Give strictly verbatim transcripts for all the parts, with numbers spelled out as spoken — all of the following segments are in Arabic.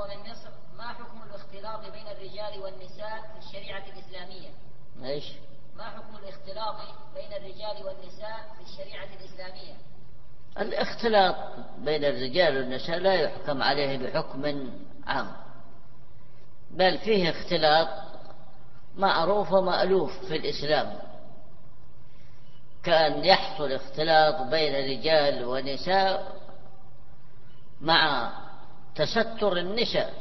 وهو من مصر: ما حكم الاختلاط بين الرجال والنساء في الشريعة الإسلامية؟ ايش؟ ما حكم الاختلاط بين الرجال والنساء في الشريعة الإسلامية؟ الاختلاط بين الرجال والنساء لا يحكم عليه بحكم عام، بل فيه اختلاط معروف ومألوف في الإسلام، كأن يحصل اختلاط بين رجال ونساء مع تستر النساء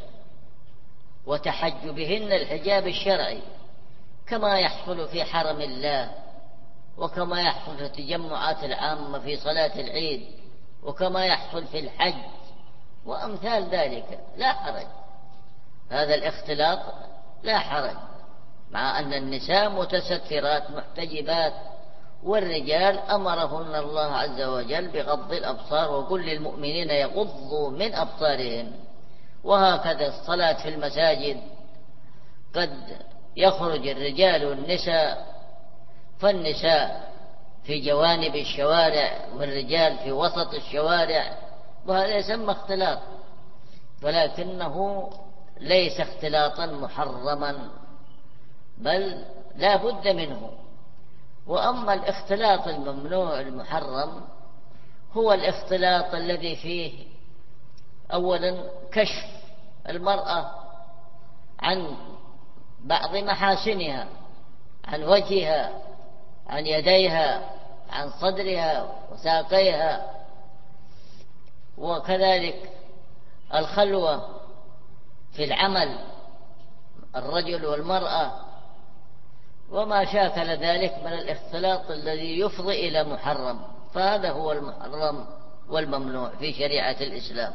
وتحجبهن الحجاب الشرعي، كما يحصل في حرم الله، وكما يحصل في التجمعات العامة في صلاة العيد، وكما يحصل في الحج وأمثال ذلك. لا حرج، هذا الاختلاط لا حرج، مع أن النساء متسترات محتجبات، والرجال أمرهن الله عز وجل بغض الأبصار، وكل المؤمنين يغضوا من أبصارهم. وهكذا الصلاة في المساجد، قد يخرج الرجال والنساء، فالنساء في جوانب الشوارع والرجال في وسط الشوارع، وهذا يسمى اختلاط، ولكنه ليس اختلاطا محرما، بل لا بد منه. وأما الاختلاط الممنوع المحرم هو الاختلاط الذي فيه أولا كشف المرأة عن بعض محاسنها، عن وجهها، عن يديها، عن صدرها وساقيها، وكذلك الخلوة في العمل، الرجل والمرأة، وما شاكل ذلك من الاختلاط الذي يفضي إلى محرم، فهذا هو المحرم والممنوع في شريعة الإسلام.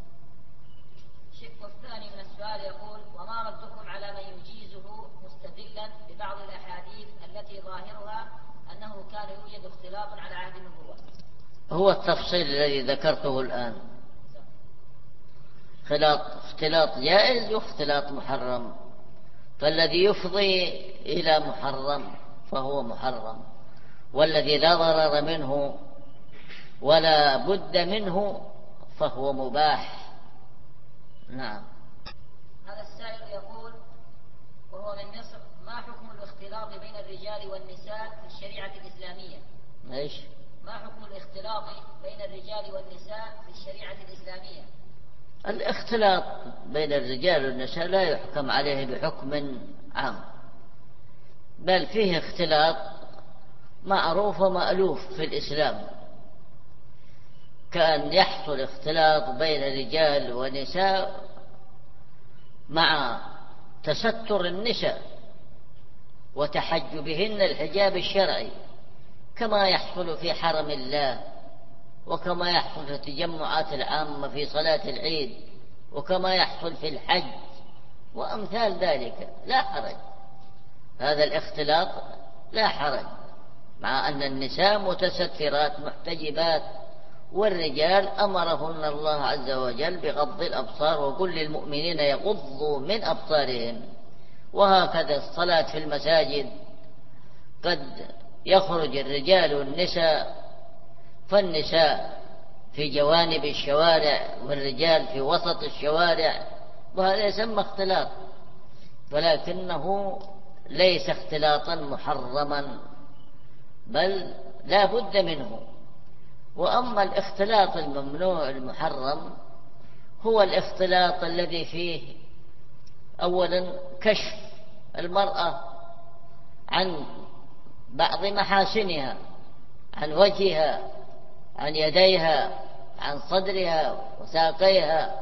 الشق الثاني من السؤال يقول: وما ردكم على من يجيزه مستدلا ببعض الأحاديث التي ظاهرها أنه كان يوجد اختلاط على عهد النبوة؟ هو التفصيل الذي ذكرته الآن، اختلاط اختلاط جائز واختلاط محرم، فالذي يفضي إلى محرم فهو محرم، والذي لا ضرر منه ولا بد منه فهو مباح. نعم. هذا السائل يقول وهو من مصر: ما حكم الاختلاط بين الرجال والنساء في الشريعة الإسلامية؟ ايش؟ ما حكم الاختلاط بين الرجال والنساء في الشريعة الإسلامية؟ الاختلاط بين الرجال والنساء لا يحكم عليه بحكم عام، بل فيه اختلاط معروف ومألوف في الإسلام، كأن يحصل اختلاط بين رجال ونساء مع تستر النساء وتحجبهن الحجاب الشرعي، كما يحصل في حرم الله، وكما يحصل في التجمعات العامة في صلاة العيد، وكما يحصل في الحج وأمثال ذلك. لا حرج، هذا الاختلاط لا حرج، مع أن النساء متسترات محتجبات، والرجال أمرهن الله عز وجل بغض الأبصار، وكل المؤمنين يغضوا من أبصارهم. وهكذا الصلاة في المساجد، قد يخرج الرجال والنساء، فالنساء في جوانب الشوارع والرجال في وسط الشوارع، وهذا يسمى اختلاط، ولكنه ليس اختلاطا محرما، بل لا بد منه. وأما الاختلاط الممنوع المحرم هو الاختلاط الذي فيه أولا كشف المرأة عن بعض محاسنها، عن وجهها، عن يديها، عن صدرها وساقيها،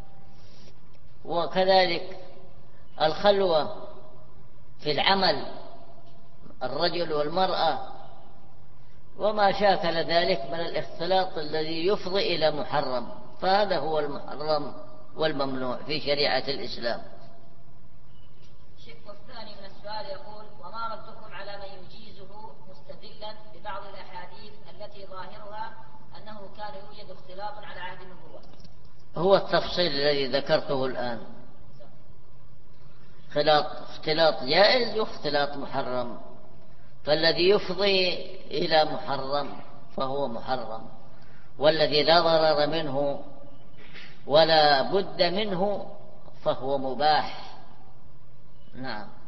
وكذلك الخلوة في العمل، الرجل والمرأة، وما شاكل ذلك من الاختلاط الذي يفضي إلى محرم، فهذا هو المحرم والممنوع في شريعة الإسلام. الشق الثاني من السؤال يقول: وما ردكم على من يجيزه مستدلا ببعض الأحاديث التي ظاهرها أنه كان يوجد اختلاط على عهد النبوة؟ هو التفصيل الذي ذكرته الآن، اختلاط اختلاط جائز واختلاط محرم، فالذي يفضي إلى محرم فهو محرم، والذي لا ضرر منه ولا بد منه فهو مباح. نعم.